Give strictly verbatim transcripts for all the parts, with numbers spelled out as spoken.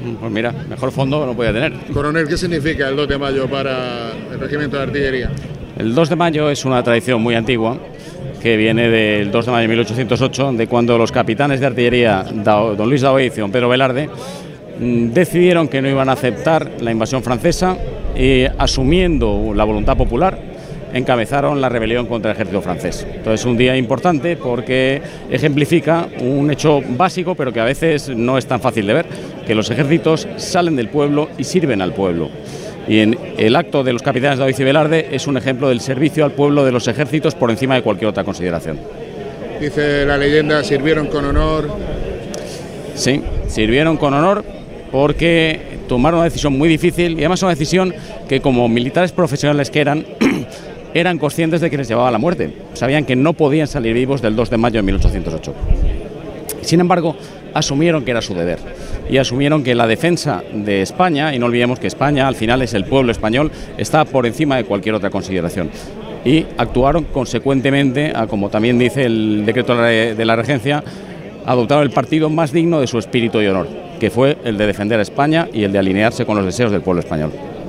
Pues mira, mejor fondo no podía tener. Coronel, ¿qué significa el dos de mayo para el Regimiento de Artillería? El dos de mayo es una tradición muy antigua que viene del dos de mayo de mil ochocientos ocho, de cuando los capitanes de artillería, don Luis Daoiz y don Pedro Velarde, decidieron que no iban a aceptar la invasión francesa y, asumiendo la voluntad popular, encabezaron la rebelión contra el ejército francés. Entonces es un día importante porque ejemplifica un hecho básico, pero que a veces no es tan fácil de ver, que los ejércitos salen del pueblo y sirven al pueblo. Y en el acto de los capitanes Daoiz y Velarde es un ejemplo del servicio al pueblo de los ejércitos por encima de cualquier otra consideración. Dice la leyenda, sirvieron con honor. Sí, sirvieron con honor porque tomaron una decisión muy difícil y además una decisión que, como militares profesionales que eran, eran conscientes de que les llevaba a la muerte. Sabían que no podían salir vivos del dos de mayo de mil ochocientos ocho. Sin embargo, asumieron que era su deber y asumieron que la defensa de España, y no olvidemos que España al final es el pueblo español, está por encima de cualquier otra consideración. Y actuaron consecuentemente, a, como también dice el decreto de la Regencia, adoptaron el partido más digno de su espíritu y honor, que fue el de defender a España y el de alinearse con los deseos del pueblo español.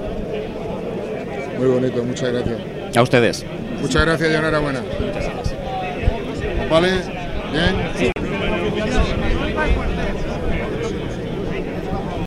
Muy bonito, muchas gracias. A ustedes. Muchas gracias y enhorabuena. Vale, bien.